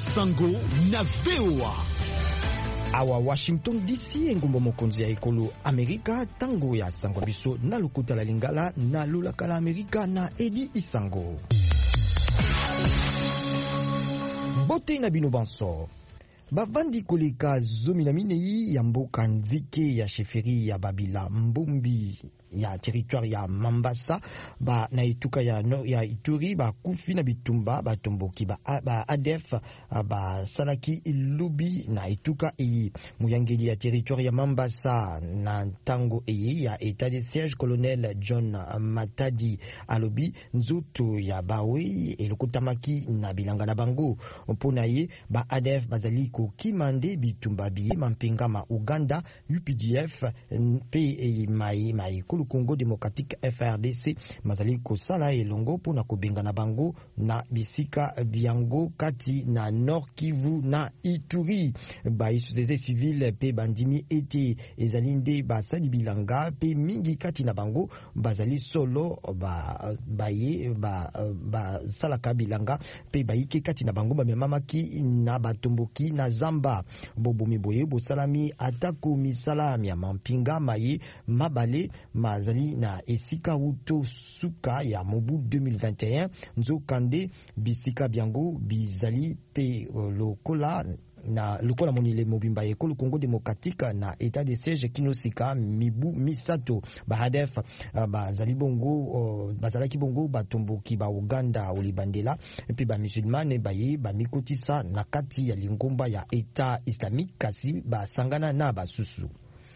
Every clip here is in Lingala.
Sango na VOA. Awa Washington DC engumba mokonzi ya ekolo Amerika tango ya sango biso na lokuta la lingala na lulaka la Amerika na Edi Isango. Bote na bino banso. Bavandi koleka zomi na minei ya mboka nzike ya sheferi ya Babila Mbombi ya territoire ya Mambasa ba na ituka ya Ituri ba kufi na bitumba ba tomboki ba ADF ba salaki ilubi na ituka muyangeli ya territoire ya Mambasa na tango ya état de siège colonel John Matadi alobi nzoto ya bawe elokutamaki na bilanga na bango mpona ye ba ADF bazali ko kimande bitumba biye mampinga ma Uganda UPDF pe mai le Congo démocratique FRDC mazali kosala elongo pona kobenga na bango na bisika biango kati na Nord Kivu na Ituri ba société civile pe bandimi ete ezalinde ba sali bilanga pe mingi kati na bango bazali solo ba salaka bilanga pe baike kati na bango ba memamaki na batomboki na zamba bobomi boye bosalami atako misalami ya mampinga maye mabale mazali na esika uto suka ya mobu 2021 nzokande bisika biango bizali pe lokola monile mobimba ekolo Congo démocratique na état de siège kinosika mibu misato bahadef bazali bongo bazalaki bongo batomboki ba Uganda olibandela pe ba musulmane baye ba mikotisa na kati ya lingomba ya état islamique kasi basangana na basusu.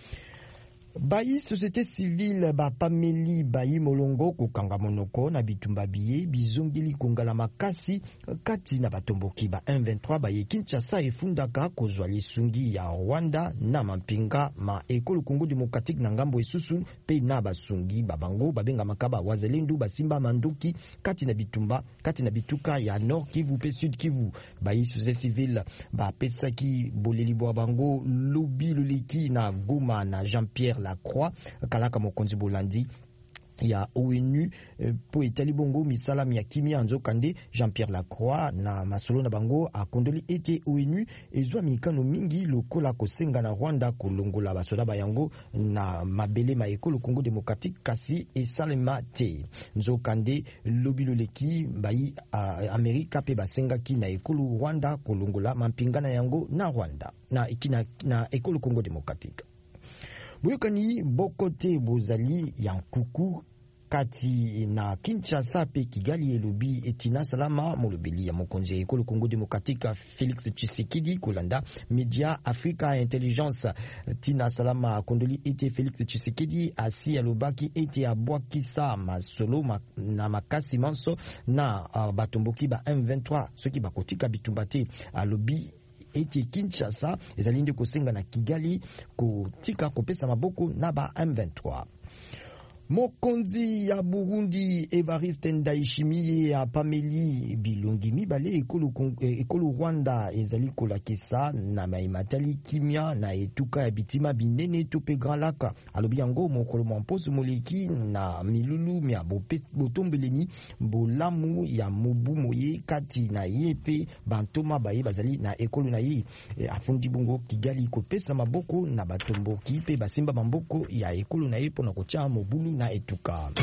Bayi société civile ba pameli bayi molongo kokanga monoko na bitumba biye bizongili kongala makasi kati na batomboki ba 123 baye Kinshasa efundaka kozwa lisungi ya Rwanda na mampinga ma ekolo Congo démocratique na ngambo isusu pe na basungi babango babenga makaba wazelendu basimba manduki kati na bitumba kati na bituka ya Nord Kivu pe Sud Kivu bayi société civile ba pesaki boleli bo bango lobi loliki na Goma na Jean-Pierre Lacroix kalaka mokonzi bolandi ya ONU po etali bongo misalam ya kimia nzokande Jean-Pierre Lacroix na masolo na bango akondoli ete ONU ezwa mikano mingi lokola kosenga na Rwanda kolongola basoda bayango na mabele ma ekolo Congo démocratique kasi esalema te nzokande lobilo leki bayi Amerika pe basenga ki na ekolo Rwanda kolongola mampingana yango na Rwanda na ekolo Congo démocratique. Buyokani bokote bozali yankuku kati na Kinshasa pe Kigali elobi etina salama molobeli ya mokonzi ekolo Congo démocratique Félix Tshisekedi kolanda Media Africa Intelligence tina salama kondoli ete Félix Tshisekedi asi alobaki ete abwakisa masolo na makasi manso na batomboki ba M23 soki bakotika bitumbate alobi eti Kinshasa ezalinde kosenga na Kigali kotika kopesa maboko na ba M23. Mokonzi ya Burundi Evariste Ndayishimiye apameli bilongi mibale ekolo Rwanda ezali kolakisa na maimatali kimia na etuka ya bitima binene tope Grand Lac alobi yango mokolo mposo moleki na milulu mya botombeleni bolamu ya mobu moye kati na yepe bantoma baye bazali na ekolo na ye afundi bongo Kigali kopesa maboko na batomboki pe basimba maboko ya ekolo na ye pona kocha mobulu na etuka.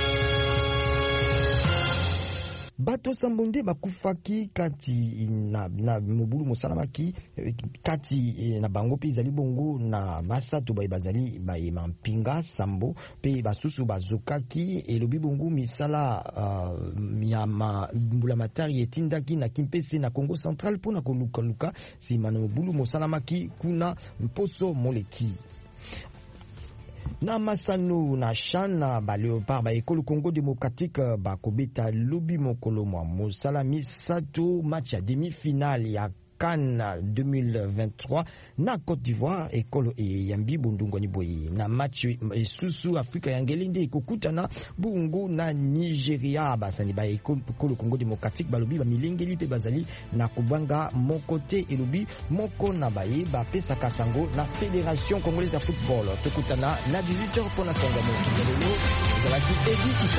Bato sambonde bakufaki kati na mobulu mosalamaki kati na bango pe izali bongo na basato bazali mampinga sambo pe basusu bazokaki elobi bongo misala ya mbula matari etindaki na Kimpese na Congo Central pona koluka sima na mobulu mosalamaki kuna mposo moleki. Na masano na chana ba Léopard ba ekolo Congo démocratique ba kobeta lobi mokolo mwa mosalami sato match ya demi-finale ya Cannes 2023 na Côte d'Ivoire ekolo yambi bundungo ni boyi na match susu Afrika yangelinde kokutana bungu na Nigeria basani ba ekolo Congo démocratique balobi ba milengeli pe bazali na kubanga mokote elobi moko na baye ba pesa kasango na Fédération Congolaise de football tokutana na 18h pour na sanga mo zalaki Edi